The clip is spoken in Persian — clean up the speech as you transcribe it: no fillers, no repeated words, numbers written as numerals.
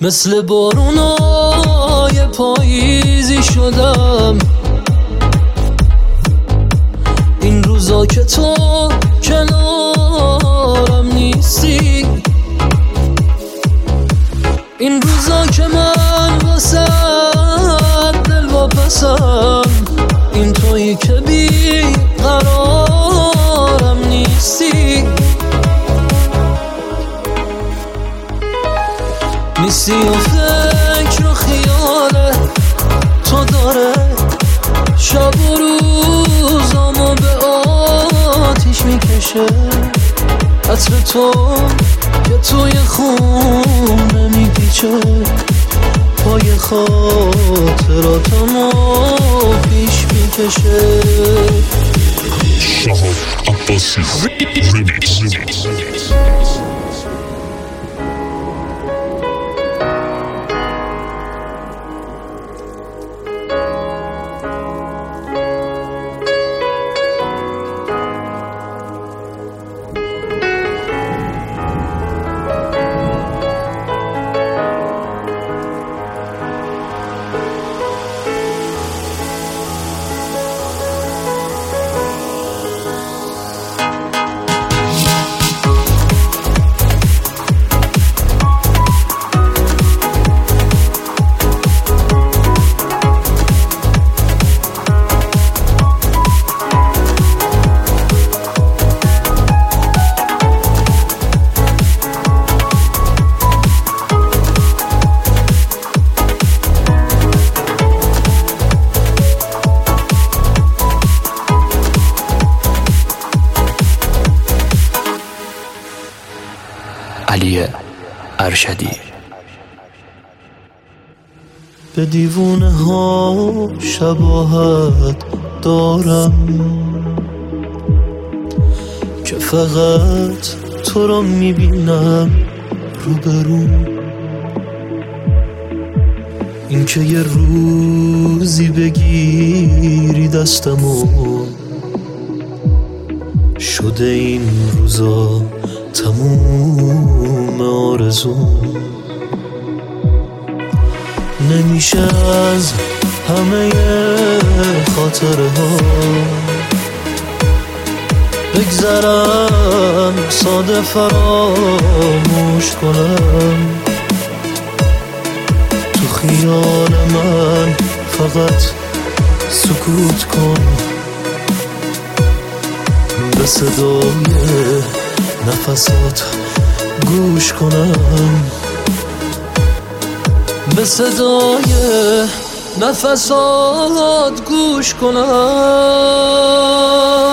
مثل بارونای پاییزی شدم این روزا که تو کنارم نیستی، این روزا که من واسه دل واپسم، این تویی که بی قرارم نیستی، نیستی و فکر و خیال تو داره شب و روزامو به آتیش میکشه، عطر تو که توی خونه میپیچه، پای خاطراتمو پیش میکشه. شهاب عباسی ریمیکس. علی ارشدی. به دیوونه ها شباهت دارم که فقط تو را میبینم روبروم، این که یه روزی بگیری دستمو، شده این روزا تموم آرزوم، نمیشه از همه خاطره ها بگذرم، ساده فراموش کنم، تو خیال من فقط سکوت کن، به صدای نفسات گوش کنم، به صدای نفسات گوش کنم.